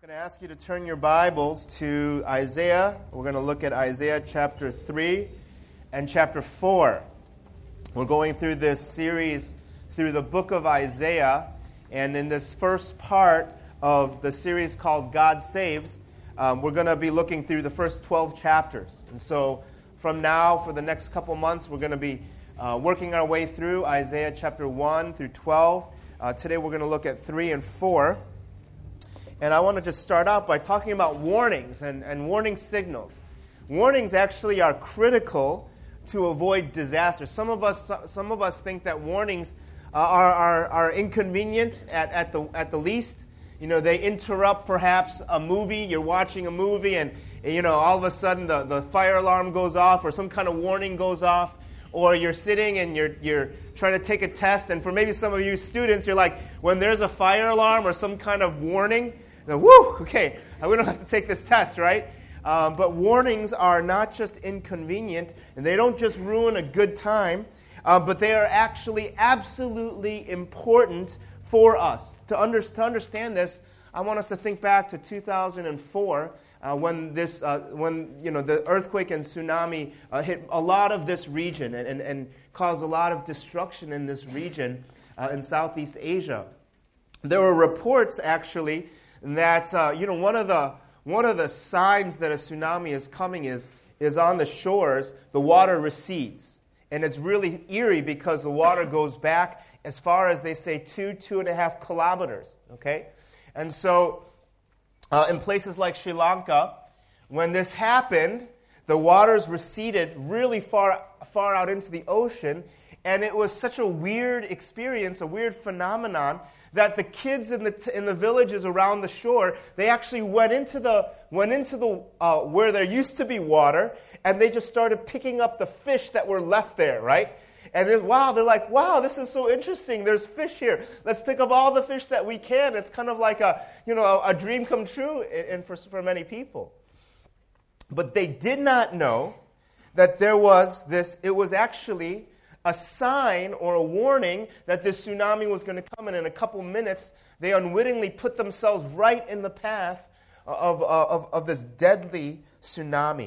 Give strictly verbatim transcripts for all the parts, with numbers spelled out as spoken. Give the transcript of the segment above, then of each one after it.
I'm going to ask you to turn your Bibles to Isaiah. We're going to look at Isaiah chapter three and chapter four. We're going through this series through the book of Isaiah, and in this first part of the series called God Saves, um, we're going to be looking through the first twelve chapters. And so from now, for the next couple months, we're going to be uh, working our way through Isaiah chapter one through twelve. Uh, today we're going to look at three and four. And I want to just start out by talking about warnings and, and warning signals. Warnings actually are critical to avoid disaster. Some of us some of us think that warnings uh, are, are, are inconvenient at, at the at the least. You know, they interrupt perhaps a movie. You're watching a movie and, you know, all of a sudden the, the fire alarm goes off or some kind of warning goes off. Or you're sitting and you're you're trying to take a test, and for maybe some of you students, you're like, when there's a fire alarm or some kind of warning, then, woo, okay, we don't have to take this test, right? Um, but warnings are not just inconvenient, and they don't just ruin a good time, uh, but they are actually absolutely important for us. To, under, to understand this, I want us to think back to two thousand four, uh, when this, uh, when you know, the earthquake and tsunami uh, hit a lot of this region and, and, and caused a lot of destruction in this region uh, in Southeast Asia. There were reports actually that uh, you know one of the one of the signs that a tsunami is coming is is on the shores the water recedes, and it's really eerie because the water goes back as far as they say two two and a half kilometers. Okay, and so uh, in places like Sri Lanka, when this happened, the waters receded really far far out into the ocean, and it was such a weird experience, a weird phenomenon, that the kids in the t- in the villages around the shore, they actually went into the went into the uh, where there used to be water, and they just started picking up the fish that were left there, right? And then, wow, they're like, wow, this is so interesting. There's fish here. Let's pick up all the fish that we can. It's kind of like a you know a, a dream come true, and for for many people. But they did not know that there was this. It was actually a sign or a warning that this tsunami was going to come, and in a couple minutes, they unwittingly put themselves right in the path of, of, of this deadly tsunami.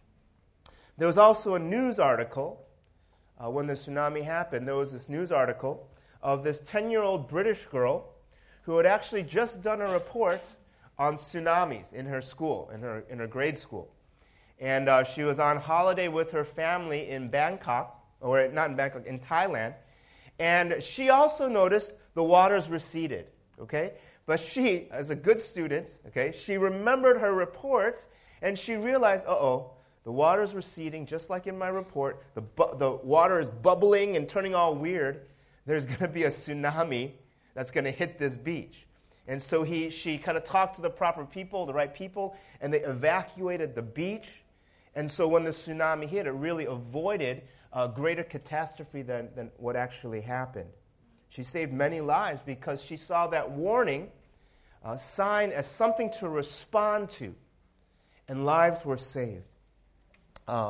There was also a news article uh, when the tsunami happened. There was this news article of this ten-year-old British girl who had actually just done a report on tsunamis in her school, in her, in her grade school. And uh, she was on holiday with her family in Bangkok, or not in Bangkok, in Thailand, and she also noticed the waters receded, okay? But she, as a good student, okay, she remembered her report, and she realized, uh-oh, the water's receding, just like in my report. The, bu- the water is bubbling and turning all weird. There's going to be a tsunami that's going to hit this beach. And so he, she kind of talked to the proper people, the right people, and they evacuated the beach. And so when the tsunami hit, it really avoided a greater catastrophe than, than what actually happened. She saved many lives because she saw that warning uh, sign as something to respond to, and lives were saved. Uh,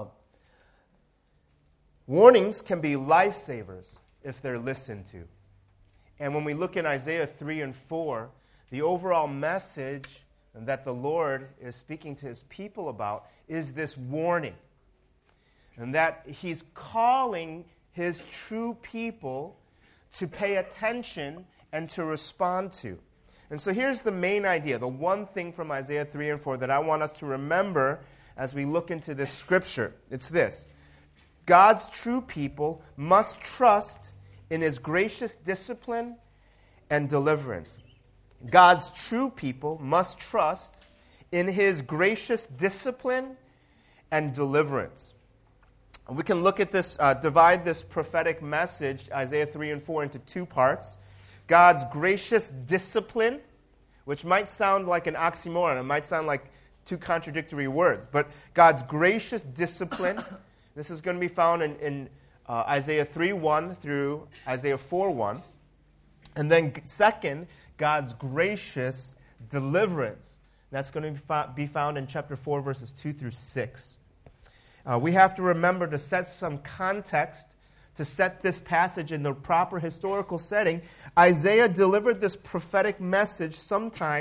warnings can be lifesavers if they're listened to. And when we look in Isaiah three and four, the overall message that the Lord is speaking to his people about is this warning. And that he's calling his true people to pay attention and to respond to. And so here's the main idea, the one thing from Isaiah three and four that I want us to remember as we look into this scripture. It's this: God's true people must trust in his gracious discipline and deliverance. God's true people must trust in his gracious discipline and deliverance. We can look at this, uh, divide this prophetic message, Isaiah three and four, into two parts. God's gracious discipline, which might sound like an oxymoron. It might sound like two contradictory words. But God's gracious discipline, this is going to be found in, in uh, Isaiah three one through Isaiah four one. And then second, God's gracious deliverance. That's going to be, fo- be found in chapter four, verses two through six. Uh, we have to remember to set some context, to set this passage in the proper historical setting. Isaiah delivered this prophetic message sometime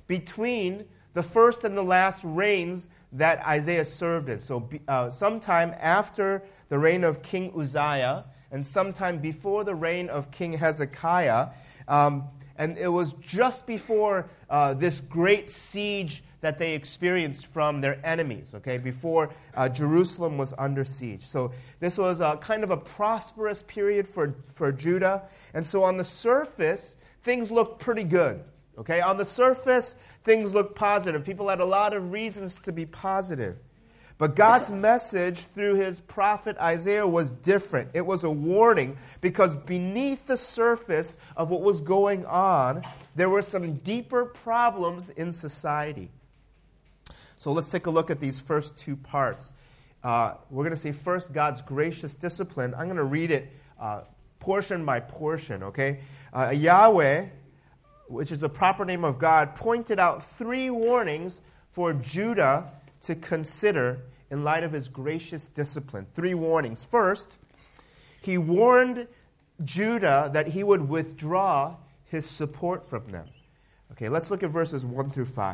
between the first and the last reigns that Isaiah served in. So uh, sometime after the reign of King Uzziah and sometime before the reign of King Hezekiah. Um, and it was just before uh, this great siege that they experienced from their enemies, okay, before uh, Jerusalem was under siege. So this was a kind of a prosperous period for, for Judah. And so on the surface, things looked pretty good, okay? On the surface, things looked positive. People had a lot of reasons to be positive. But God's message through his prophet Isaiah was different. It was a warning because beneath the surface of what was going on, there were some deeper problems in society. So let's take a look at these first two parts. Uh, we're going to see first God's gracious discipline. I'm going to read it uh, portion by portion, okay? Uh, Yahweh, which is the proper name of God, pointed out three warnings for Judah to consider in light of his gracious discipline. Three warnings. First, he warned Judah that he would withdraw his support from them. Okay, let's look at verses one through five.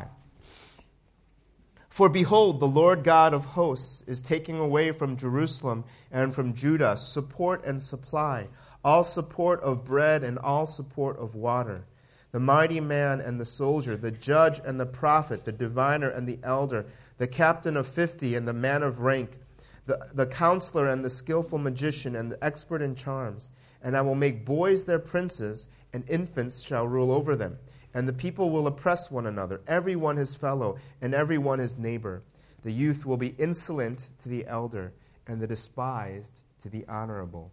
For behold, the Lord God of hosts is taking away from Jerusalem and from Judah support and supply, all support of bread and all support of water. The mighty man and the soldier, the judge and the prophet, the diviner and the elder, the captain of fifty and the man of rank, the, the counselor and the skillful magician and the expert in charms. And I will make boys their princes, and infants shall rule over them. And the people will oppress one another, every one his fellow, and every one his neighbor. The youth will be insolent to the elder, and the despised to the honorable.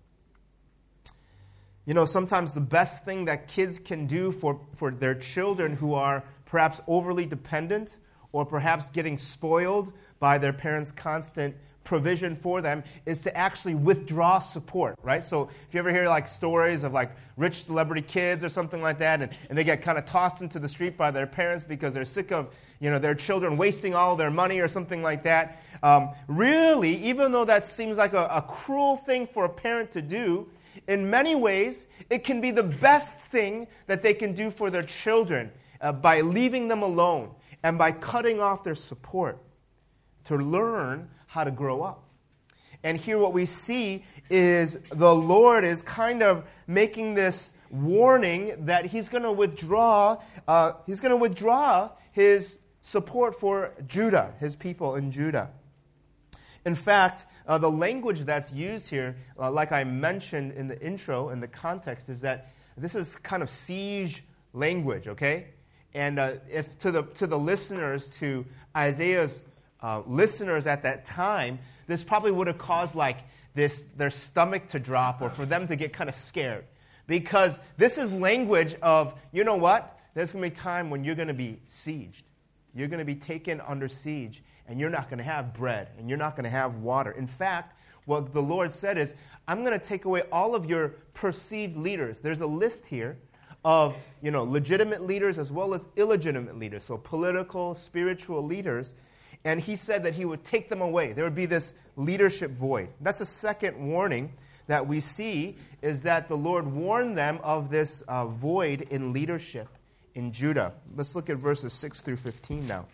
You know, sometimes the best thing that kids can do for, for their children who are perhaps overly dependent or perhaps getting spoiled by their parents' constant provision for them is to actually withdraw support, right? So if you ever hear like stories of like rich celebrity kids or something like that, and, and they get kind of tossed into the street by their parents because they're sick of, you know, their children wasting all their money or something like that. Um, really, even though that seems like a, a cruel thing for a parent to do, in many ways, it can be the best thing that they can do for their children uh, by leaving them alone and by cutting off their support to learn how to grow up. And here what we see is the Lord is kind of making this warning that he's going to withdraw, uh, he's going to withdraw his support for Judah, his people in Judah. In fact, uh, the language that's used here, uh, like I mentioned in the intro, in the context, is that this is kind of siege language, okay? And uh, if to the to the listeners, to Isaiah's uh, listeners at that time, this probably would have caused like this their stomach to drop or for them to get kind of scared. Because this is language of, you know what? There's going to be a time when you're going to be sieged. You're going to be taken under siege. And you're not going to have bread, and you're not going to have water. In fact, what the Lord said is, I'm going to take away all of your perceived leaders. There's a list here of, you know, legitimate leaders as well as illegitimate leaders, so political, spiritual leaders. And he said that he would take them away. There would be this leadership void. That's the second warning that we see, is that the Lord warned them of this uh, void in leadership in Judah. Let's look at verses six through fifteen now.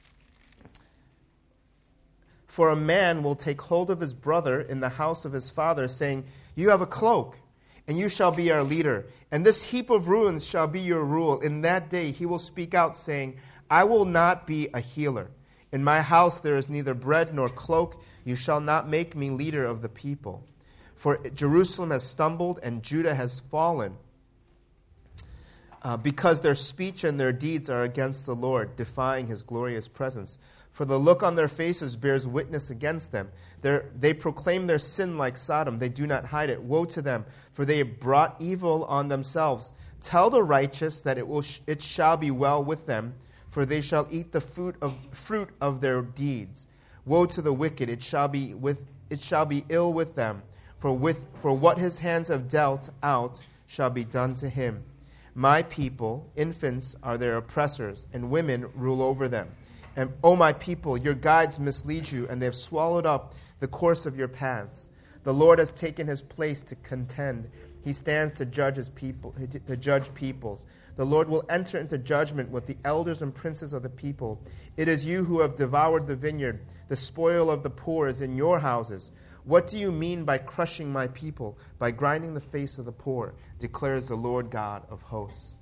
For a man will take hold of his brother in the house of his father, saying, You have a cloak, and you shall be our leader. And this heap of ruins shall be your rule. In that day he will speak out, saying, I will not be a healer. In my house there is neither bread nor cloak. You shall not make me leader of the people. For Jerusalem has stumbled, and Judah has fallen, uh, because their speech and their deeds are against the Lord, defying his glorious presence. For the look on their faces bears witness against them. They're, they proclaim their sin like Sodom. They do not hide it. Woe to them, for they have brought evil on themselves. Tell the righteous that it will sh- it shall be well with them, for they shall eat the fruit of fruit of their deeds. Woe to the wicked, it shall be with it shall be ill with them, for with for what his hands have dealt out shall be done to him. My people, infants are their oppressors, and women rule over them. And, O my people, your guides mislead you, and they have swallowed up the course of your paths. The Lord has taken his place to contend, He stands to judge his people, to judge peoples. The Lord will enter into judgment with the elders and princes of the people. It is you who have devoured the vineyard. The spoil of the poor is in your houses. What do you mean by crushing my people, by grinding the face of the poor, declares the Lord God of hosts.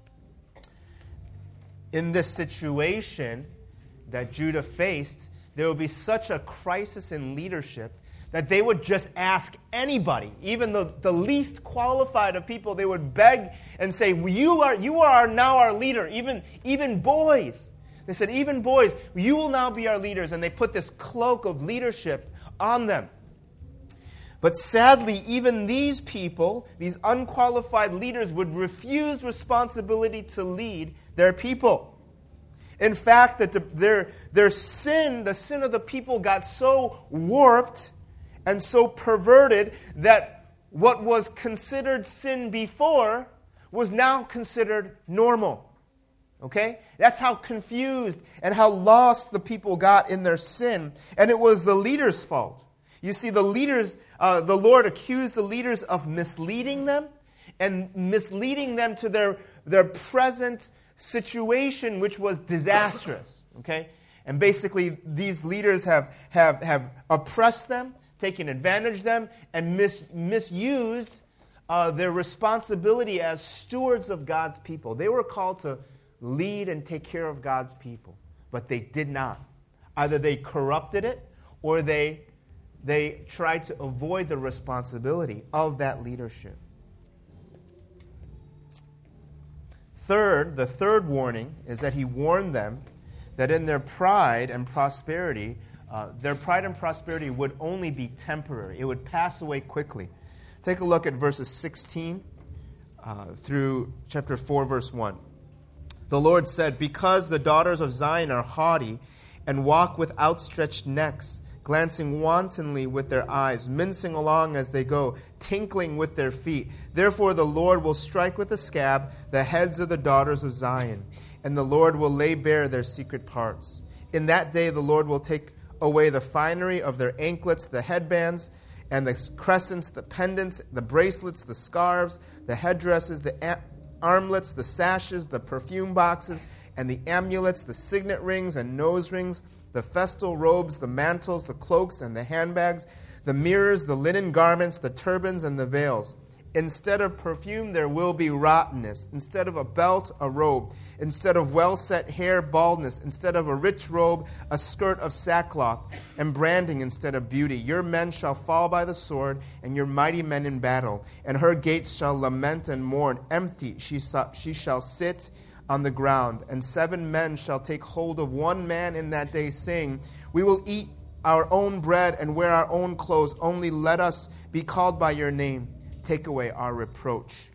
In this situation that Judah faced, there will be such a crisis in leadership that they would just ask anybody, even the, the least qualified of people, they would beg and say, you are, you are now our leader, even, even boys. They said, even boys, you will now be our leaders. And they put this cloak of leadership on them. But sadly, even these people, these unqualified leaders, would refuse responsibility to lead their people. In fact, that the, their, their sin, the sin of the people, got so warped and so perverted that what was considered sin before was now considered normal. Okay? That's how confused and how lost the people got in their sin. And it was the leaders' fault. You see, the leaders, uh, the Lord accused the leaders of misleading them and misleading them to their, their present situation, which was disastrous. Okay? And basically, these leaders have, have, have oppressed them, taken advantage of them, and mis- misused uh, their responsibility as stewards of God's people. They were called to lead and take care of God's people, but they did not. Either they corrupted it, or they, they tried to avoid the responsibility of that leadership. Third, the third warning is that he warned them that in their pride and prosperity, Uh, their pride and prosperity would only be temporary. It would pass away quickly. Take a look at verses sixteen uh, through chapter four, verse one. The Lord said, because the daughters of Zion are haughty and walk with outstretched necks, glancing wantonly with their eyes, mincing along as they go, tinkling with their feet. Therefore the Lord will strike with a scab the heads of the daughters of Zion, and the Lord will lay bare their secret parts. In that day the Lord will take away the finery of their anklets, the headbands, and the crescents, the pendants, the bracelets, the scarves, the headdresses, the a- armlets, the sashes, the perfume boxes, and the amulets, the signet rings and nose rings, the festal robes, the mantles, the cloaks, and the handbags, the mirrors, the linen garments, the turbans, and the veils. Instead of perfume, there will be rottenness. Instead of a belt, a robe. Instead of well-set hair, baldness. Instead of a rich robe, a skirt of sackcloth. And branding instead of beauty. Your men shall fall by the sword, and your mighty men in battle. And her gates shall lament and mourn. Empty she, she shall sit on the ground. And seven men shall take hold of one man in that day, saying, we will eat our own bread and wear our own clothes. Only let us be called by your name. Take away our reproach.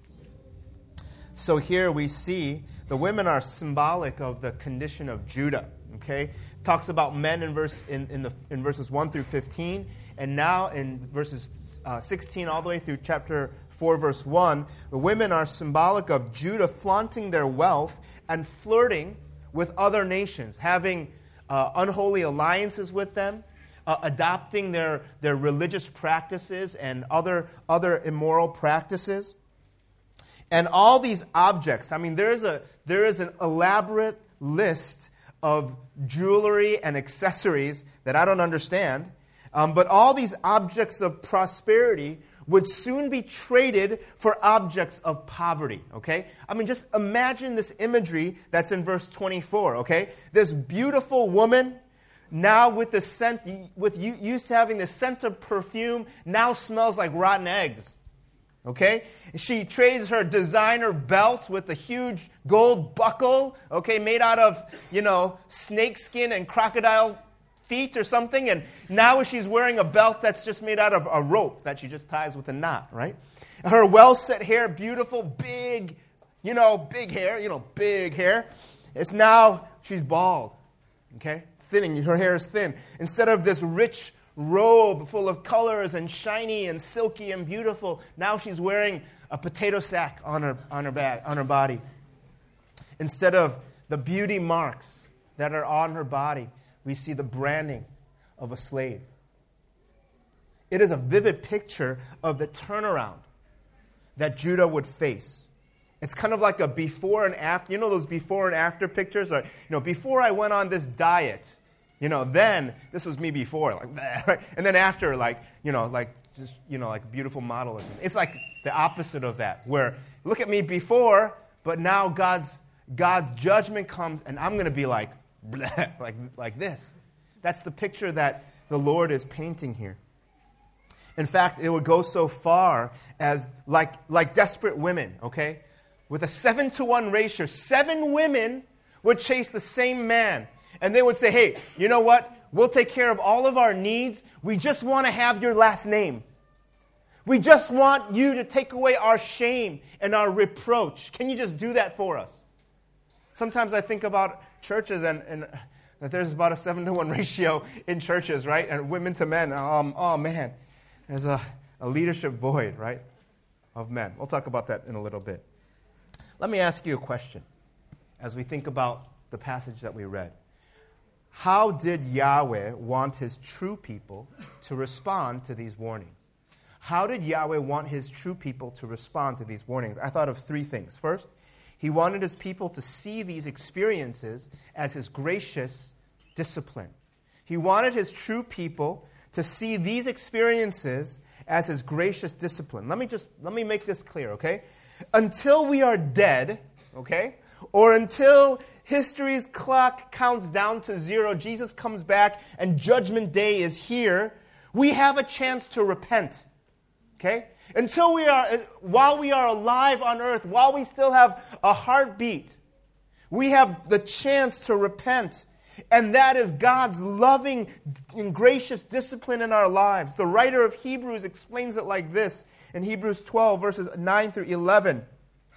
So here we see the women are symbolic of the condition of Judah. Okay, talks about men in verse in, in the in verses one through fifteen, and now in verses uh, sixteen all the way through chapter four, verse one, the women are symbolic of Judah flaunting their wealth and flirting with other nations, having uh, unholy alliances with them. Uh, adopting their, their religious practices and other, other immoral practices. And all these objects, I mean, there is a there is an elaborate list of jewelry and accessories that I don't understand. Um, but all these objects of prosperity would soon be traded for objects of poverty, okay? I mean, just imagine this imagery that's in verse twenty-four, okay? This beautiful woman, now with the scent, with you used to having the scent of perfume, now smells like rotten eggs. Okay? She trades her designer belt with a huge gold buckle, okay, made out of, you know, snakeskin and crocodile feet or something, and now she's wearing a belt that's just made out of a rope that she just ties with a knot, right? Her well-set hair, beautiful, big, you know, big hair, you know, big hair. It's now, she's bald, okay? Thinning, her hair is thin. Instead of this rich robe full of colors and shiny and silky and beautiful, now she's wearing a potato sack on her on her back, on her body. Instead of the beauty marks that are on her body, we see the branding of a slave. It is a vivid picture of the turnaround that Judah would face. It's kind of like a before and after. You know those before and after pictures? Like, you know, before I went on this diet, you know, then this was me before, like that, right? And then after, like, you know, like just, you know, like a beautiful model or something. It's like the opposite of that, where look at me before, but now God's God's judgment comes, and I'm going to be like, bleh, like like this. That's the picture that the Lord is painting here. In fact, it would go so far as like like desperate women, okay? With a seven to one ratio, seven women would chase the same man. And they would say, hey, you know what? We'll take care of all of our needs. We just want to have your last name. We just want you to take away our shame and our reproach. Can you just do that for us? Sometimes I think about churches and, and that there's about a seven to one ratio in churches, right? And women to men. Um, oh, man. There's a, a leadership void, right, of men. We'll talk about that in a little bit. Let me ask you a question as we think about the passage that we read. How did Yahweh want his true people to respond to these warnings? How did Yahweh want his true people to respond to these warnings? I thought of three things. First, he wanted his people to see these experiences as his gracious discipline. He wanted his true people to see these experiences as his gracious discipline. Let me just, let me make this clear, okay? Until we are dead, okay, or until history's clock counts down to zero, Jesus comes back and judgment day is here, we have a chance to repent, okay? Until we are, while we are alive on earth, while we still have a heartbeat, we have the chance to repent. And that is God's loving and gracious discipline in our lives. The writer of Hebrews explains it like this in Hebrews twelve, verses nine through eleven.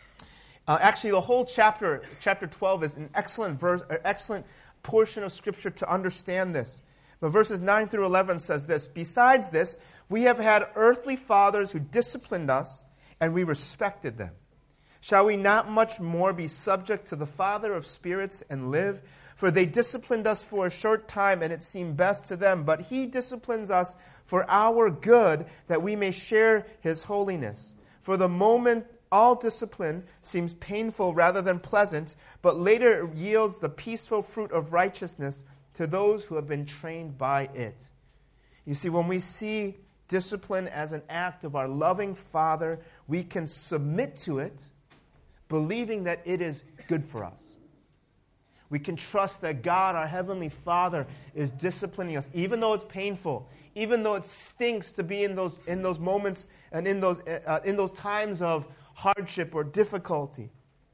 Uh, actually, the whole chapter, chapter twelve, is an excellent verse, an excellent portion of Scripture to understand this. But verses nine through eleven says this: besides this, we have had earthly fathers who disciplined us, and we respected them. Shall we not much more be subject to the Father of spirits and live? For they disciplined us for a short time, and it seemed best to them. But he disciplines us for our good, that we may share his holiness. For the moment, all discipline seems painful rather than pleasant, but later it yields the peaceful fruit of righteousness to those who have been trained by it. You see, when we see discipline as an act of our loving Father, we can submit to it, believing that it is good for us. We can trust that God, our Heavenly Father, is disciplining us, even though it's painful, even though it stinks to be in those in those moments and in those uh, in those times of hardship or difficulty.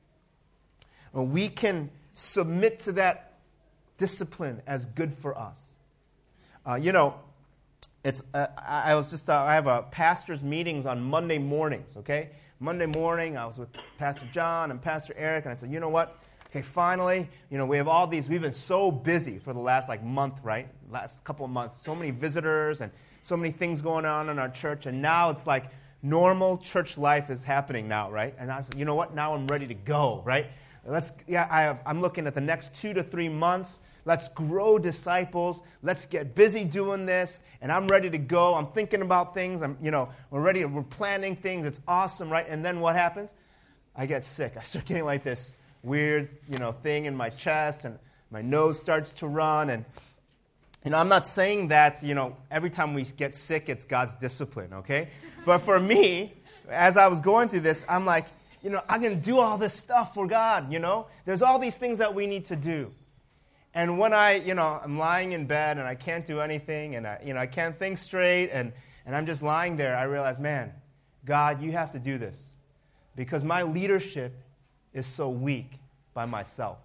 And we can submit to that discipline as good for us. Uh, you know, it's uh, I was just uh, I have a pastor's meetings on Monday mornings. Okay, Monday morning I was with Pastor John and Pastor Eric, and I said, you know what? Okay, finally, you know, we have all these, we've been so busy for the last, like, month, right? Last couple of months. So many visitors and so many things going on in our church. And now it's like normal church life is happening now, right? And I said, you know what? Now I'm ready to go, right? Let's, yeah, I have, I'm looking at the next two to three months. Let's grow disciples. Let's get busy doing this. And I'm ready to go. I'm thinking about things. I'm, you know, we're ready. We're planning things. It's awesome, right? And then what happens? I get sick. I start getting like this weird, you know, thing in my chest, and my nose starts to run. And, you know, I'm not saying that, you know, every time we get sick, it's God's discipline, okay? But for me, as I was going through this, I'm like, you know, I'm going to do all this stuff for God, you know? There's all these things that we need to do. And when I, you know, I'm lying in bed and I can't do anything, and I, you know, I can't think straight, and, and I'm just lying there, I realize, man, God, you have to do this. Because my leadership is so weak by myself.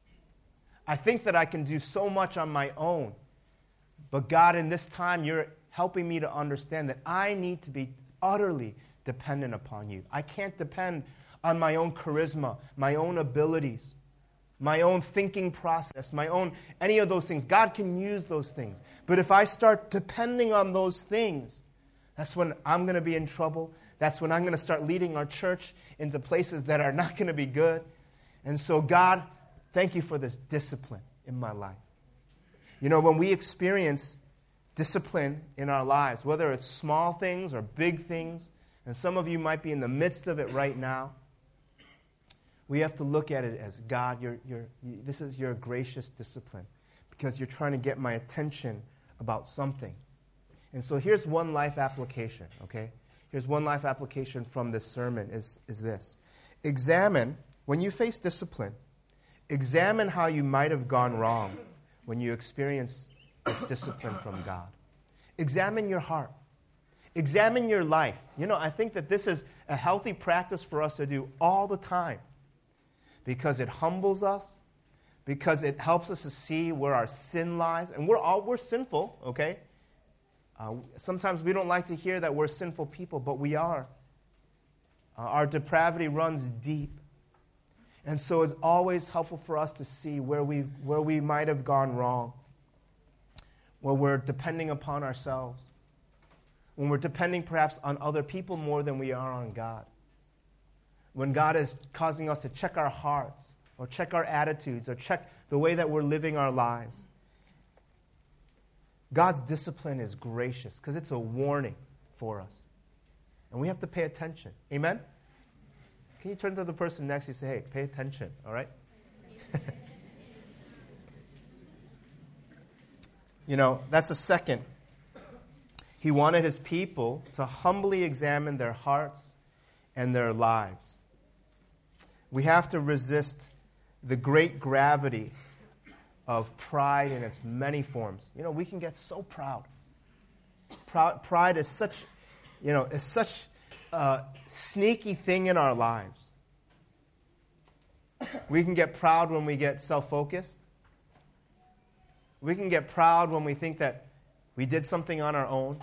I think that I can do so much on my own. But God, in this time, you're helping me to understand that I need to be utterly dependent upon you. I can't depend on my own charisma, my own abilities, my own thinking process, my own, any of those things. God can use those things. But if I start depending on those things, that's when I'm going to be in trouble. That's when I'm going to start leading our church into places that are not going to be good. And so, God, thank you for this discipline in my life. You know, when we experience discipline in our lives, whether it's small things or big things, And some of you might be in the midst of it right now. We have to look at it as, God, you're, you're, you, this is your gracious discipline because you're trying to get my attention about something. And so here's one life application, okay? Here's one life application from this sermon is, is this. Examine, when you face discipline, examine how you might have gone wrong when you experience this discipline from God. Examine your heart. Examine your life. You know, I think that this is a healthy practice for us to do all the time because it humbles us, because it helps us to see where our sin lies. And we're all we're sinful, okay? Uh, sometimes we don't like to hear that we're sinful people, but we are. Uh, our depravity runs deep. And so it's always helpful for us to see where we where we might have gone wrong, where we're depending upon ourselves, when we're depending perhaps on other people more than we are on God, when God is causing us to check our hearts or check our attitudes or check the way that we're living our lives. God's discipline is gracious because it's a warning for us. And we have to pay attention. Amen? Can you turn to the person next to you and say, hey, pay attention, all right? You know, that's the second. He wanted his people to humbly examine their hearts and their lives. We have to resist the great gravity of pride in its many forms. You know, we can get so proud. Proud pride is such, you know, is such a sneaky thing in our lives. We can get proud when we get self-focused. We can get proud when we think that we did something on our own.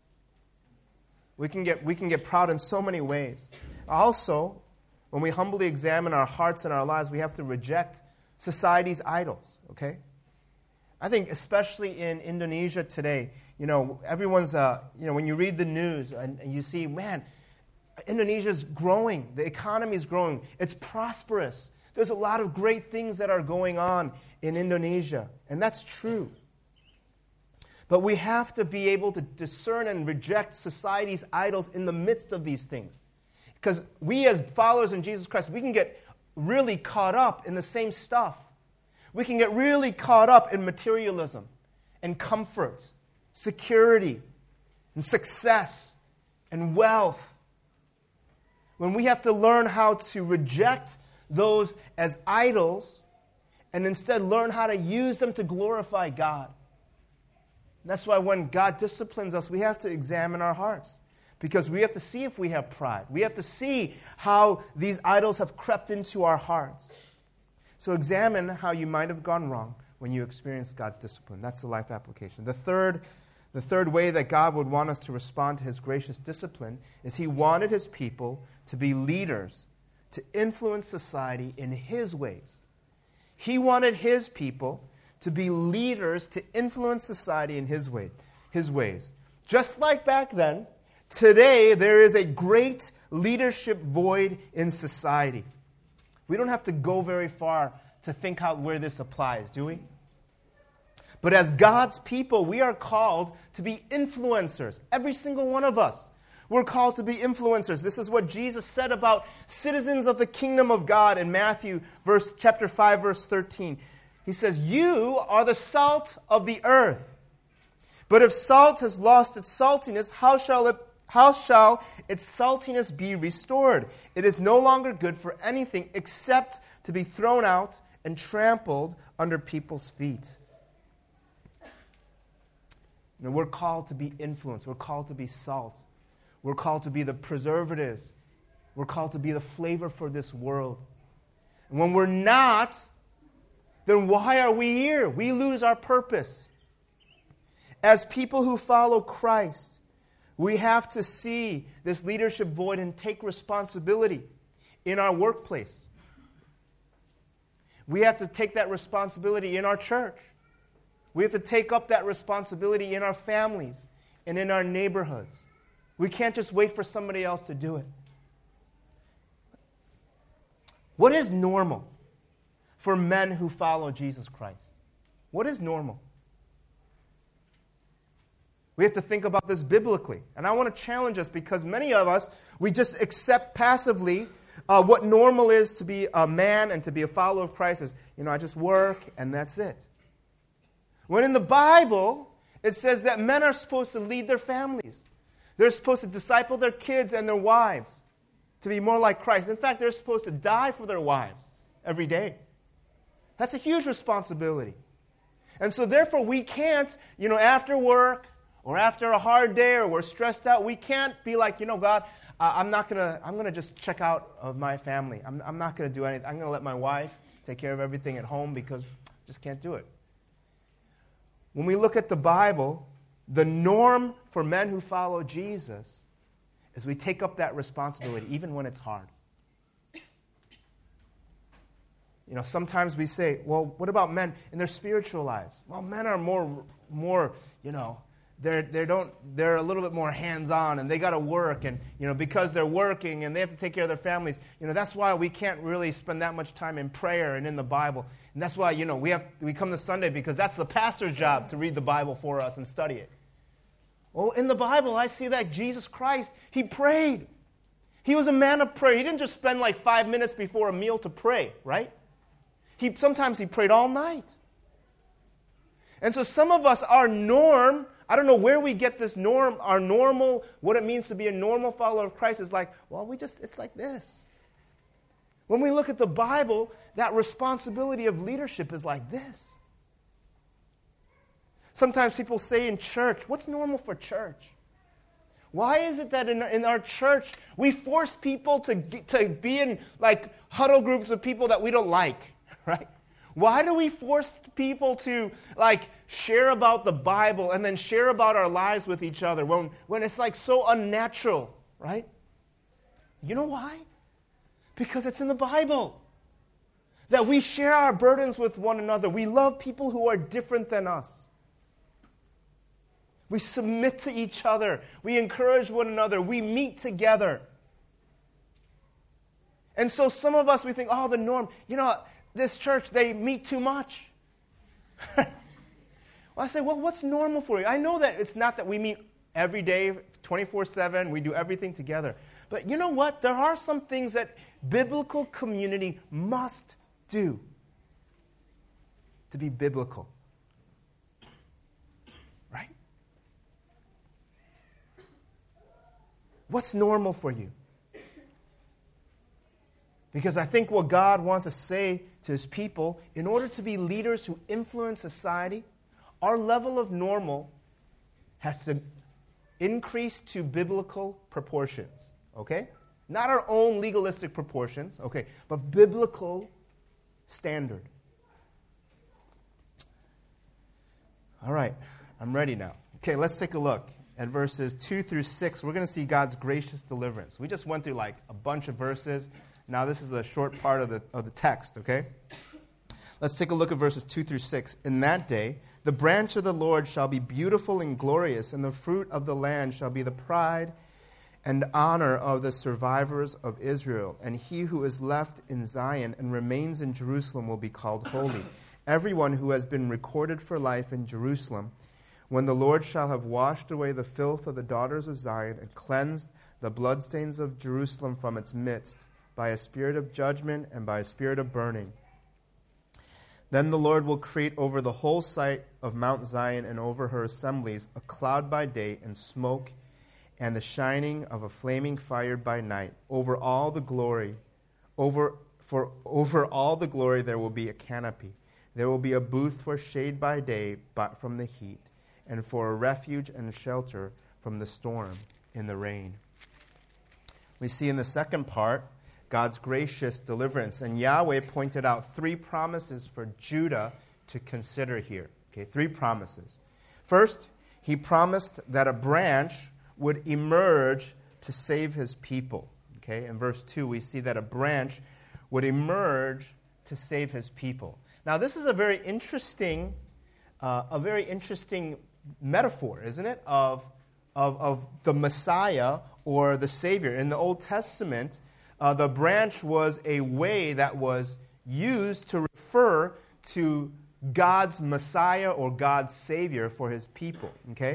We can get we can get proud in so many ways. Also, when we humbly examine our hearts and our lives, we have to reject society's idols, okay? I think especially in Indonesia today, you know, everyone's, uh, you know, when you read the news and, and you see, man, Indonesia's growing. The economy is growing. It's prosperous. There's a lot of great things that are going on in Indonesia, and that's true. But we have to be able to discern and reject society's idols in the midst of these things. Because we as followers in Jesus Christ, we can get really caught up in the same stuff. We can get really caught up in materialism and comfort, security and success and wealth. When we have to learn how to reject those as idols and instead learn how to use them to glorify God. That's why when God disciplines us, we have to examine our hearts. Because we have to see if we have pride. We have to see how these idols have crept into our hearts. So examine how you might have gone wrong when you experience God's discipline. That's the life application. The third, the third way that God would want us to respond to his gracious discipline is he wanted his people to be leaders, to influence society in his ways. He wanted his people to be leaders to influence society in his way, his ways. Just like back then, today, there is a great leadership void in society. We don't have to go very far to think out where this applies, do we? But as God's people, we are called to be influencers. Every single one of us. We're called to be influencers. This is what Jesus said about citizens of the kingdom of God in Matthew verse, chapter five, verse thirteen. He says, you are the salt of the earth. But if salt has lost its saltiness, how shall it How shall its saltiness be restored? It is no longer good for anything except to be thrown out and trampled under people's feet. You know, we're called to be influence. We're called to be salt. We're called to be the preservatives. We're called to be the flavor for this world. And when we're not, then why are we here? We lose our purpose. As people who follow Christ, we have to see this leadership void and take responsibility in our workplace. We have to take that responsibility in our church. We have to take up that responsibility in our families and in our neighborhoods. We can't just wait for somebody else to do it. What is normal for men who follow Jesus Christ? What is normal? We have to think about this biblically. And I want to challenge us because many of us, we just accept passively uh, what normal is to be a man and to be a follower of Christ is, you know, I just work and that's it. When in the Bible, it says that men are supposed to lead their families. They're supposed to disciple their kids and their wives to be more like Christ. In fact, they're supposed to die for their wives every day. That's a huge responsibility. And so therefore we can't, you know, after work or after a hard day or we're stressed out, we can't be like, you know, God, uh, I'm not going to, I'm going to just check out of my family. I'm, I'm not going to do anything. I'm going to let my wife take care of everything at home because I just can't do it. When we look at the Bible, the norm for men who follow Jesus is we take up that responsibility even when it's hard. You know, sometimes we say, well, what about men in their spiritual lives? Well, men are more, more, you know, they're they don't they're a little bit more hands-on and they got to work and, you know, because they're working and they have to take care of their families. You know, that's why we can't really spend that much time in prayer and in the Bible. And that's why, you know, we have we come to Sunday because that's the pastor's job to read the Bible for us and study it. Well, in the Bible, I see that Jesus Christ, he prayed. He was a man of prayer. He didn't just spend like five minutes before a meal to pray, right? He, sometimes he prayed all night. And so some of us, our norm, I don't know where we get this norm, our normal, what it means to be a normal follower of Christ is like, well, we just, it's like this. When we look at the Bible, that responsibility of leadership is like this. Sometimes people say in church, what's normal for church? Why is it that in, in our church, we force people to, to be in like huddle groups of people that we don't like? Right? Why do we force people to like share about the Bible and then share about our lives with each other when, when it's like so unnatural, right? You know why? Because it's in the Bible. That we share our burdens with one another. We love people who are different than us. We submit to each other. We encourage one another. We meet together. And so some of us, we think, oh, the norm, you know, this church, they meet too much. Well, I say, well, what's normal for you? I know that it's not that we meet every day, twenty-four seven, we do everything together. But you know what? There are some things that biblical community must do to be biblical. Right? What's normal for you? Because I think what God wants to say to his people, in order to be leaders who influence society, our level of normal has to increase to biblical proportions, okay? Not our own legalistic proportions, okay, but biblical standard. All right, I'm ready now. Okay, let's take a look at verses two through six. We're going to see God's gracious deliverance. We just went through like a bunch of verses. Now this is a short part of the of the text, okay? Let's take a look at verses two through six. In that day, the branch of the Lord shall be beautiful and glorious, and the fruit of the land shall be the pride and honor of the survivors of Israel. And he who is left in Zion and remains in Jerusalem will be called holy. Everyone who has been recorded for life in Jerusalem, when the Lord shall have washed away the filth of the daughters of Zion and cleansed the bloodstains of Jerusalem from its midst, by a spirit of judgment and by a spirit of burning. Then the Lord will create over the whole site of Mount Zion and over her assemblies a cloud by day and smoke and the shining of a flaming fire by night. Over all the glory, over for over all the glory there will be a canopy. There will be a booth for shade by day but from the heat, and for a refuge and shelter from the storm in the rain. We see in the second part God's gracious deliverance. And Yahweh pointed out three promises for Judah to consider here. Okay, three promises. First, he promised that a branch would emerge to save his people. Okay, in verse two, we see that a branch would emerge to save his people. Now, this is a very interesting, uh, a very interesting metaphor, isn't it, of, of, of the Messiah or the Savior. In the Old Testament, Uh, the branch was a way that was used to refer to God's Messiah or God's Savior for his people, okay?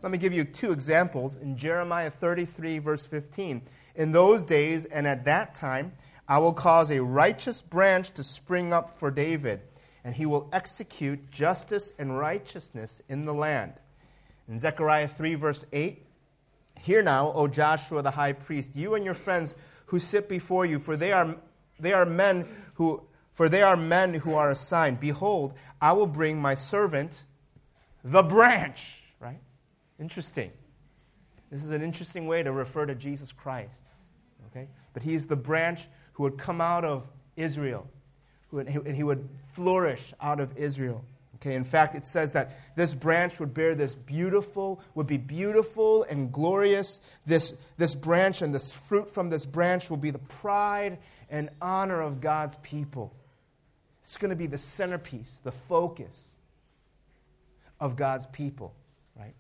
Let me give you two examples. In Jeremiah thirty-three, verse fifteen, in those days and at that time, I will cause a righteous branch to spring up for David, and he will execute justice and righteousness in the land. In Zechariah three, verse eight, hear now, O Joshua the high priest, you and your friends who sit before you, for they are they are men who for they are men who are assigned. Behold, I will bring my servant, the branch. Right? Interesting. This is an interesting way to refer to Jesus Christ. Okay? But he's the branch who would come out of Israel, who would, and he would flourish out of Israel. Okay? In fact, it says that this branch would bear this beautiful, would be beautiful and glorious. This, this branch and this fruit from this branch will be the pride and honor of God's people. It's going to be the centerpiece, the focus of God's people. Right?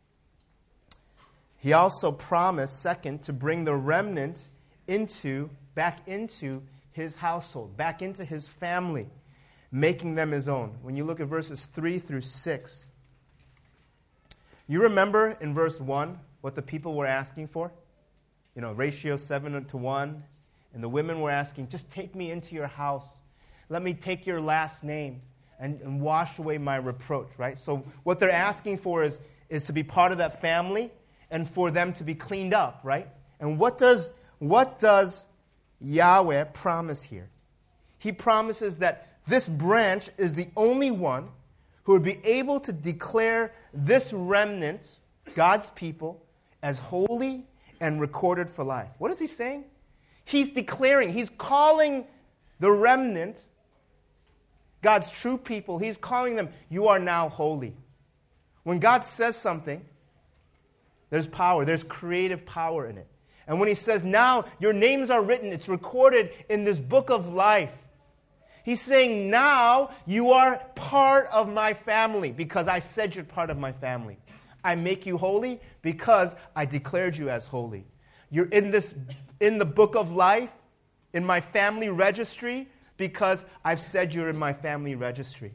He also promised, second, to bring the remnant into, back into his household, back into his family, making them his own. When you look at verses three through six, you remember in verse one what the people were asking for? You know, ratio seven to one, and the women were asking, just take me into your house. Let me take your last name. And, and wash away my reproach, right? So what they're asking for is, is to be part of that family and for them to be cleaned up, right? And what does, what does Yahweh promise here? He promises that this branch is the only one who would be able to declare this remnant, God's people, as holy and recorded for life. What is he saying? He's declaring, he's calling the remnant, God's true people, he's calling them, you are now holy. When God says something, there's power, there's creative power in it. And when he says, now your names are written, it's recorded in this book of life, he's saying, now you are part of my family because I said you're part of my family. I make you holy because I declared you as holy. You're in this, in the book of life, in my family registry, because I've said you're in my family registry.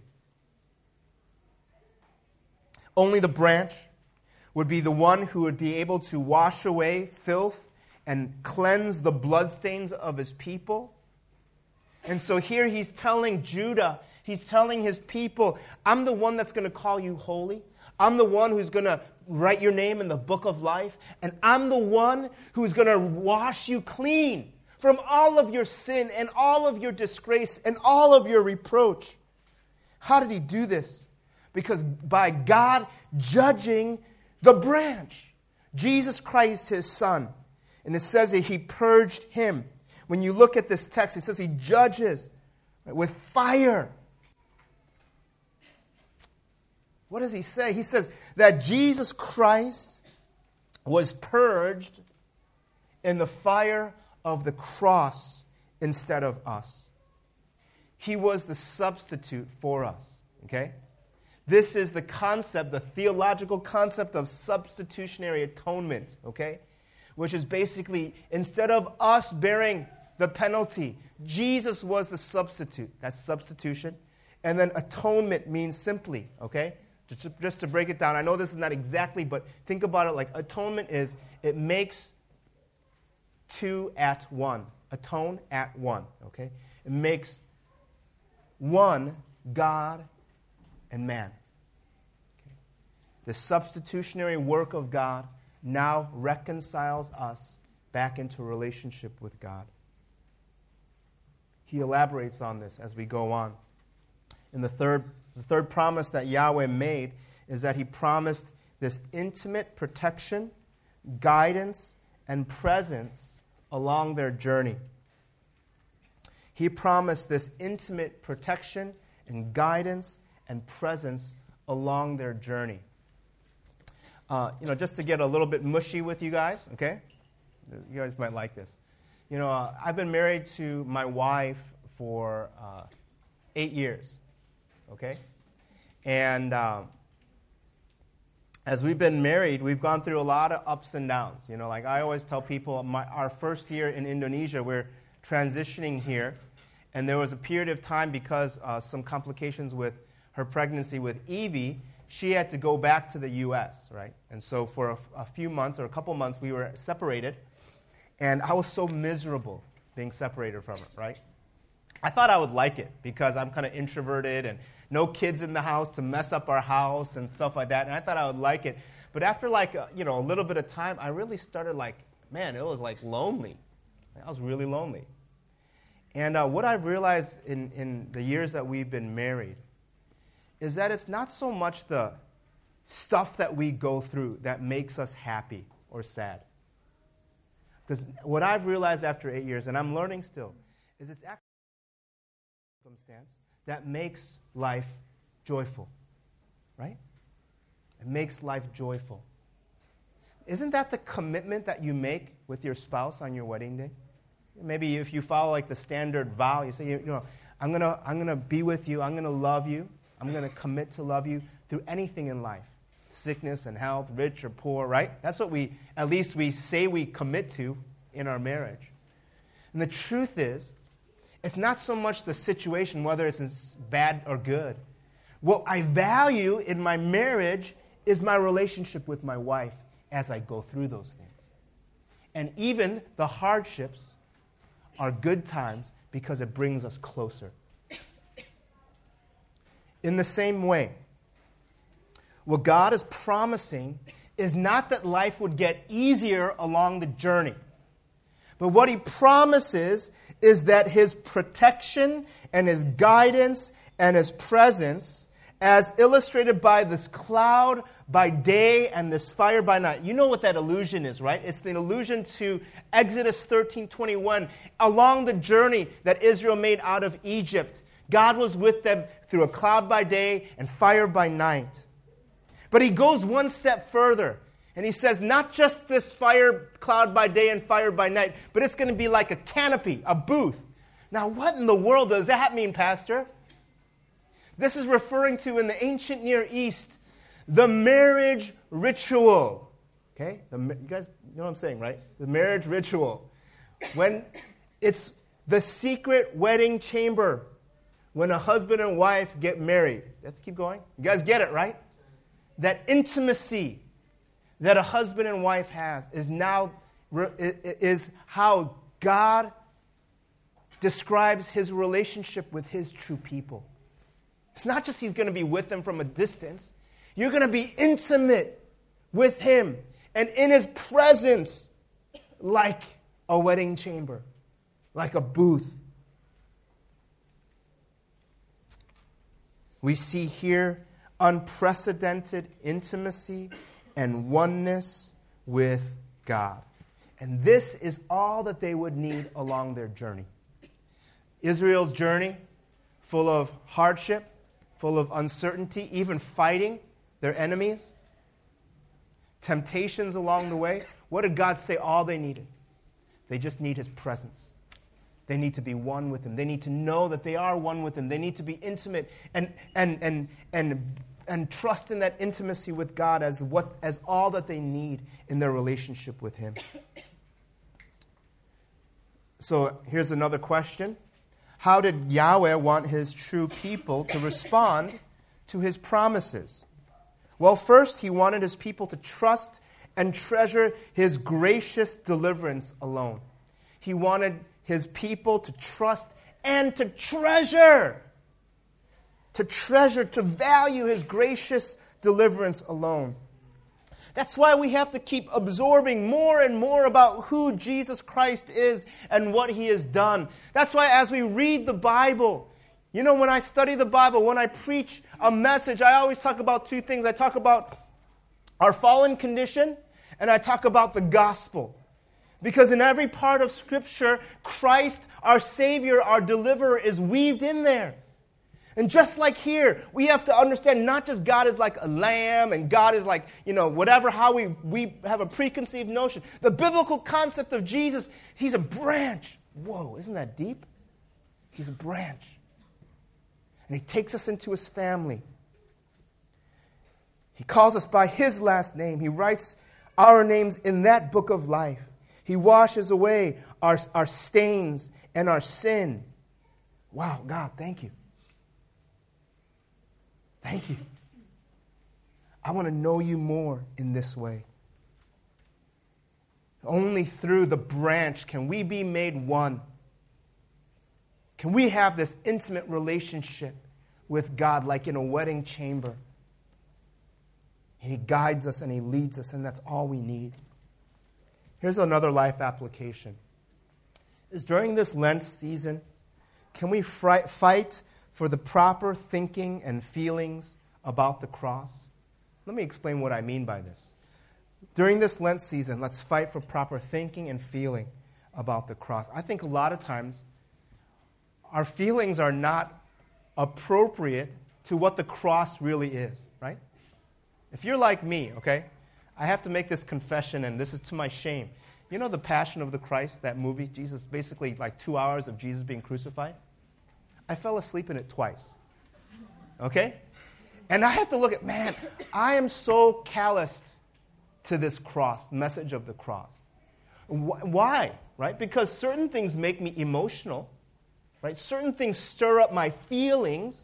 Only the branch would be the one who would be able to wash away filth and cleanse the bloodstains of his people. And so here he's telling Judah, he's telling his people, I'm the one that's going to call you holy. I'm the one who's going to write your name in the book of life. And I'm the one who's going to wash you clean from all of your sin and all of your disgrace and all of your reproach. How did he do this? Because by God judging the branch, Jesus Christ, his son. And it says that he purged him. When you look at this text, it says he judges with fire. What does he say? He says that Jesus Christ was purged in the fire of the cross instead of us. He was the substitute for us. Okay? This is the concept, the theological concept of substitutionary atonement. Okay? Which is basically, instead of us bearing the penalty, Jesus was the substitute. That's substitution. And then atonement means simply, okay? Just to, just to break it down. I know this is not exactly, but think about it like atonement is, it makes two at one. Atone at one, okay? It makes one God and man. Okay? The substitutionary work of God now reconciles us back into a relationship with God. He elaborates on this as we go on. And the third, the third promise that Yahweh made is that he promised this intimate protection, guidance, and presence along their journey. He promised this intimate protection and guidance and presence along their journey. Uh, you know, just to get a little bit mushy with you guys, okay? You guys might like this. You know, uh, I've been married to my wife for uh, eight years, okay? And um, as we've been married, we've gone through a lot of ups and downs. You know, like I always tell people, my, our first year in Indonesia, we're transitioning here, and there was a period of time because uh, some complications with her pregnancy with Evie, she had to go back to the U S, right? And so for a, a few months or a couple months, we were separated. And I was so miserable being separated from her, right? I thought I would like it because I'm kind of introverted and no kids in the house to mess up our house and stuff like that. And I thought I would like it. But after like, a, you know, a little bit of time, I really started like, man, it was like lonely. I was really lonely. And uh, what I've realized in, in the years that we've been married is that it's not so much the stuff that we go through that makes us happy or sad. Because what I've realized after eight years, and I'm learning still, is it's actually a circumstance that makes life joyful, right? It makes life joyful. Isn't that the commitment that you make with your spouse on your wedding day? Maybe if you follow like the standard vow, you say, you know, I'm gonna, I'm gonna be with you, I'm gonna love you, I'm gonna commit to love you through anything in life, sickness and health, rich or poor, right? That's what we, at least we say we commit to in our marriage. And the truth is, it's not so much the situation, whether it's bad or good. What I value in my marriage is my relationship with my wife as I go through those things. And even the hardships are good times because it brings us closer. In the same way, what God is promising is not that life would get easier along the journey, but what He promises is that His protection and His guidance and His presence, as illustrated by this cloud by day and this fire by night. You know what that allusion is, right? It's the allusion to Exodus thirteen twenty-one. Along the journey that Israel made out of Egypt, God was with them through a cloud by day and fire by night. But He goes one step further, and He says not just this fire cloud by day and fire by night, but it's going to be like a canopy, a booth. Now, what in the world does that mean, Pastor? This is referring to, in the ancient Near East, the marriage ritual. Okay? The, you guys know what I'm saying, right? The marriage ritual. When it's the secret wedding chamber, when a husband and wife get married. Let's keep going. You guys get it, right? That intimacy that a husband and wife has is now is how God describes His relationship with His true people. It's not just He's going to be with them from a distance. You're going to be intimate with Him and in His presence like a wedding chamber, like a booth. We see here unprecedented intimacy and oneness with God. And this is all that they would need along their journey. Israel's journey, full of hardship, full of uncertainty, even fighting their enemies, temptations along the way. What did God say all they needed? They just need His presence. They need to be one with Him. They need to know that they are one with Him. They need to be intimate and and and and and trust in that intimacy with God as what as all that they need in their relationship with Him. So here's another question. How did Yahweh want His true people to respond to His promises? Well, first, He wanted His people to trust and treasure His gracious deliverance alone. He wanted His people to trust and to treasure, to treasure, to value His gracious deliverance alone. That's why we have to keep absorbing more and more about who Jesus Christ is and what He has done. That's why as we read the Bible, you know, when I study the Bible, when I preach a message, I always talk about two things. I talk about our fallen condition, and I talk about the gospel. Because in every part of Scripture, Christ, our Savior, our deliverer, is weaved in there. And just like here, we have to understand not just God is like a lamb and God is like, you know, whatever, how we, we have a preconceived notion. The biblical concept of Jesus, He's a branch. Whoa, isn't that deep? He's a branch. And He takes us into His family. He calls us by His last name. He writes our names in that book of life. He washes away our, our stains and our sin. Wow, God, thank you. Thank you. I want to know you more in this way. Only through the branch can we be made one. Can we have this intimate relationship with God like in a wedding chamber? He guides us and He leads us, and that's all we need. Here's another life application. Is during this Lent season, can we fri- fight for the proper thinking and feelings about the cross? Let me explain what I mean by this. During this Lent season, let's fight for proper thinking and feeling about the cross. I think a lot of times our feelings are not appropriate to what the cross really is, right? If you're like me, okay, I have to make this confession, and this is to my shame. You know The Passion of the Christ, that movie, Jesus, basically like two hours of Jesus being crucified? I fell asleep in it twice, okay? And I have to look at, man, I am so calloused to this cross, message of the cross. Why, right? Because certain things make me emotional, right? Certain things stir up my feelings.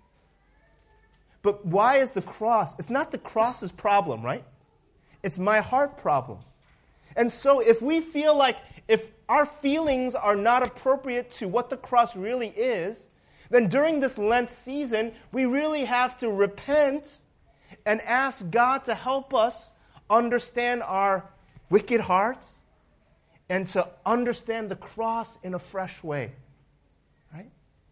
But why is the cross? It's not the cross's problem, right? It's my heart problem. And so if we feel like, if our feelings are not appropriate to what the cross really is, then during this Lent season, we really have to repent and ask God to help us understand our wicked hearts and to understand the cross in a fresh way, right?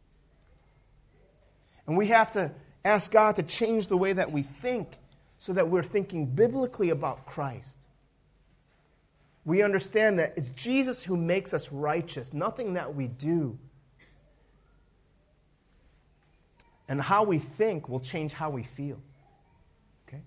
And we have to ask God to change the way that we think so that we're thinking biblically about Christ. We understand that it's Jesus who makes us righteous, nothing that we do. And how we think will change how we feel. Okay?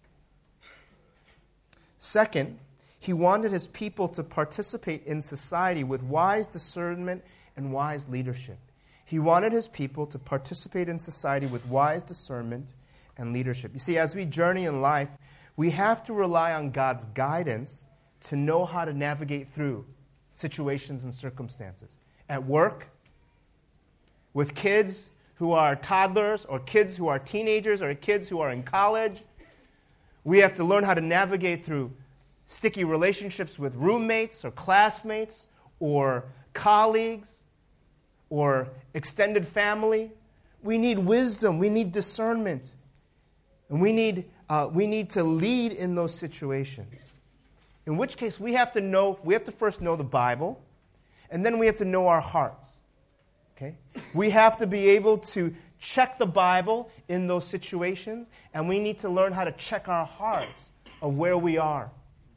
Second, He wanted His people to participate in society with wise discernment and wise leadership. He wanted His people to participate in society with wise discernment and leadership. You see, as we journey in life, we have to rely on God's guidance to know how to navigate through situations and circumstances. At work, with kids who are toddlers, or kids who are teenagers, or kids who are in college, we have to learn how to navigate through sticky relationships with roommates or classmates or colleagues or extended family. We need wisdom. We need discernment. And we need, uh, we need to lead in those situations. In which case, we have to know, we have to first know the Bible, and then we have to know our hearts. Okay? We have to be able to check the Bible in those situations, and we need to learn how to check our hearts of where we are.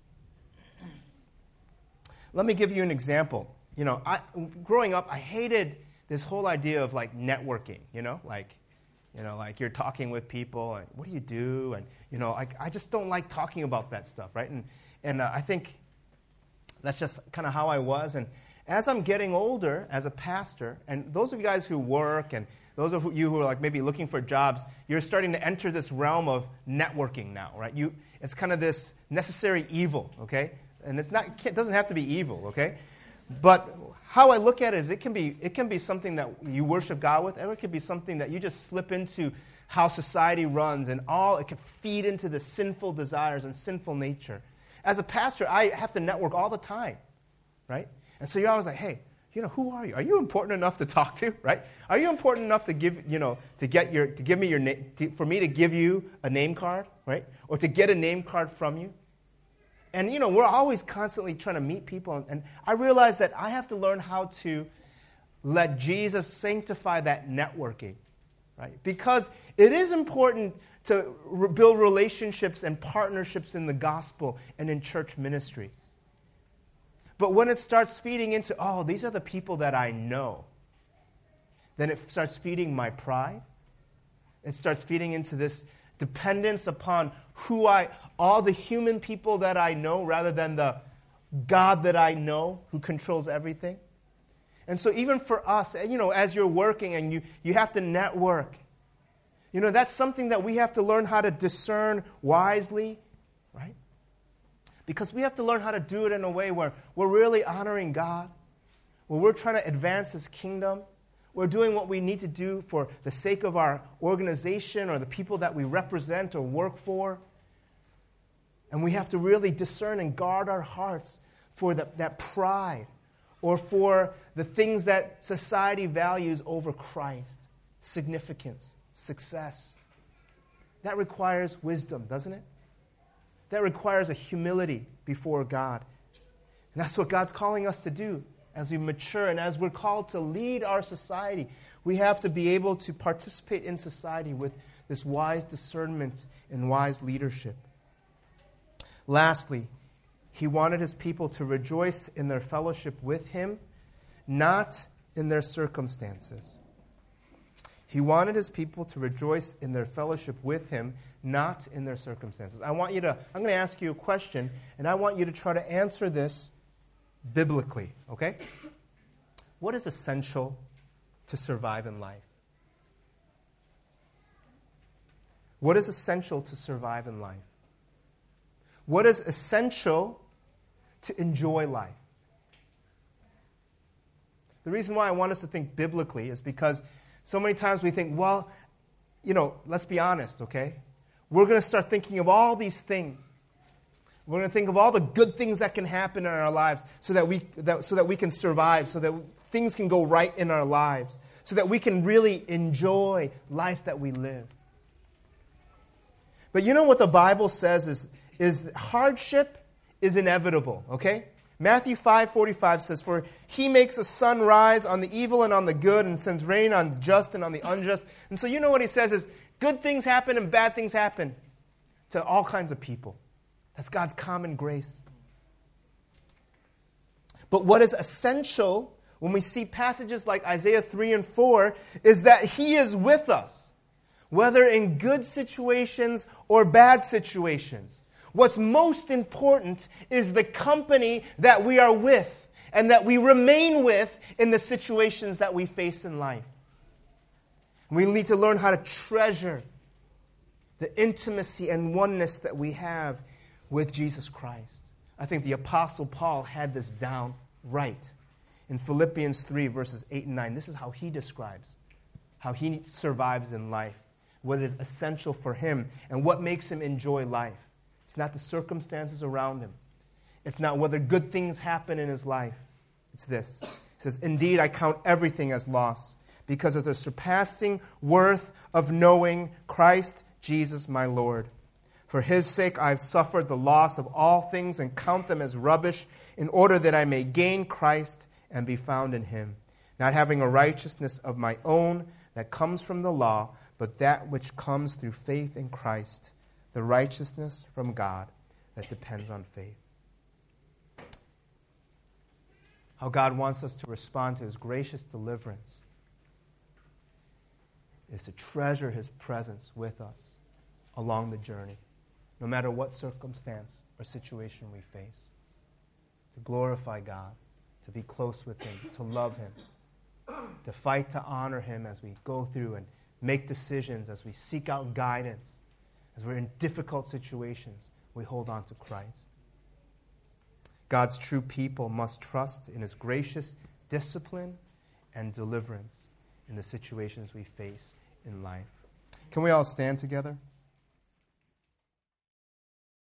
Let me give you an example. You know, I, growing up, I hated this whole idea of like networking. You know, like, you know, like you're talking with people, and what do you do? And you know, I, I just don't like talking about that stuff, right? And and uh, I think that's just kind of how I was. And as I'm getting older as a pastor, and those of you guys who work, and those of you who are like maybe looking for jobs, you're starting to enter this realm of networking now, right? You, it's kind of this necessary evil, okay? And it's not, it doesn't have to be evil, okay? But how I look at it is it can be, it can be something that you worship God with, or it could be something that you just slip into how society runs, and all it can feed into the sinful desires and sinful nature. As a pastor, I have to network all the time, right? And so you're always like, hey, you know, who are you? Are you important enough to talk to, right? Are you important enough to give, you know, to get your, to give me your name, for me to give you a name card, right? Or to get a name card from you? And, you know, we're always constantly trying to meet people. And, and I realize that I have to learn how to let Jesus sanctify that networking, right? Because it is important to re- build relationships and partnerships in the gospel and in church ministry. But when it starts feeding into, oh, these are the people that I know, then it starts feeding my pride. It starts feeding into this dependence upon who I, all the human people that I know, rather than the God that I know who controls everything. And so even for us, you know, as you're working and you, you have to network, you know, that's something that we have to learn how to discern wisely, right? Because we have to learn how to do it in a way where we're really honoring God, where we're trying to advance His kingdom, we're doing what we need to do for the sake of our organization or the people that we represent or work for, And we have to really discern and guard our hearts for the, that pride or for the things that society values over Christ. Significance, success. That requires wisdom, doesn't it? That requires a humility before God. And that's what God's calling us to do as we mature and as we're called to lead our society. We have to be able to participate in society with this wise discernment and wise leadership. Lastly, he wanted his people to rejoice in their fellowship with him, not in their circumstances. He wanted his people to rejoice in their fellowship with him, not in their circumstances. I want you to, I'm going to ask you a question, and I want you to try to answer this biblically, okay? What is essential to survive in life? What is essential to survive in life? What is essential to enjoy life? The reason why I want us to think biblically is because so many times we think, well, you know, let's be honest, okay? We're going to start thinking of all these things. We're going to think of all the good things that can happen in our lives so that we that, so that we can survive, so that things can go right in our lives, so that we can really enjoy life that we live. But you know what the Bible says is, is hardship is inevitable, okay? Matthew five forty-five says, "For he makes the sun rise on the evil and on the good, and sends rain on the just and on the unjust." And so you know what he says is, good things happen and bad things happen to all kinds of people. That's God's common grace. But what is essential when we see passages like Isaiah three and four is that he is with us, whether in good situations or bad situations. What's most important is the company that we are with and that we remain with in the situations that we face in life. We need to learn how to treasure the intimacy and oneness that we have with Jesus Christ. I think the Apostle Paul had this down right. In Philippians three, verses eight and nine, this is how he describes how he survives in life, what is essential for him, and what makes him enjoy life. It's not the circumstances around him. It's not whether good things happen in his life. It's this. He says, "Indeed, I count everything as loss because of the surpassing worth of knowing Christ Jesus my Lord. For his sake I have suffered the loss of all things and count them as rubbish in order that I may gain Christ and be found in him, not having a righteousness of my own that comes from the law, but that which comes through faith in Christ, the righteousness from God that depends on faith." How God wants us to respond to his gracious deliverance is to treasure his presence with us along the journey, no matter what circumstance or situation we face. To glorify God, to be close with him, to love him, to fight to honor him as we go through and make decisions, as we seek out guidance, as we're in difficult situations, we hold on to Christ. God's true people must trust in his gracious discipline and deliverance in the situations we face in life. Can we all stand together?